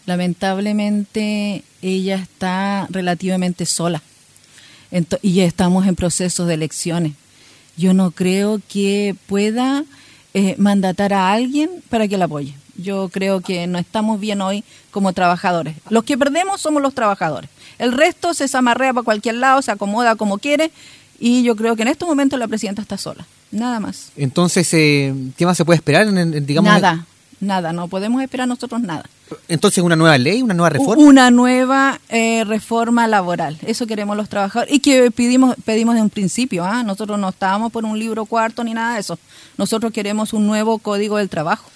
Lamentablemente ella está relativamente sola y estamos en procesos de elecciones. Yo no creo que pueda mandatar a alguien para que la apoye. Yo creo que no estamos bien hoy como trabajadores. Los que perdemos somos los trabajadores. El resto se zamarrea para cualquier lado, se acomoda como quiere, y yo creo que en estos momentos la presidenta está sola. Nada más. Entonces, ¿qué más se puede esperar? Digamos, Nada, no podemos esperar nosotros nada. Entonces, ¿una nueva ley, una nueva reforma? Una nueva reforma laboral. Eso queremos los trabajadores y que pedimos de un principio. Nosotros no estábamos por un libro cuarto ni nada de eso. Nosotros queremos un nuevo código del trabajo.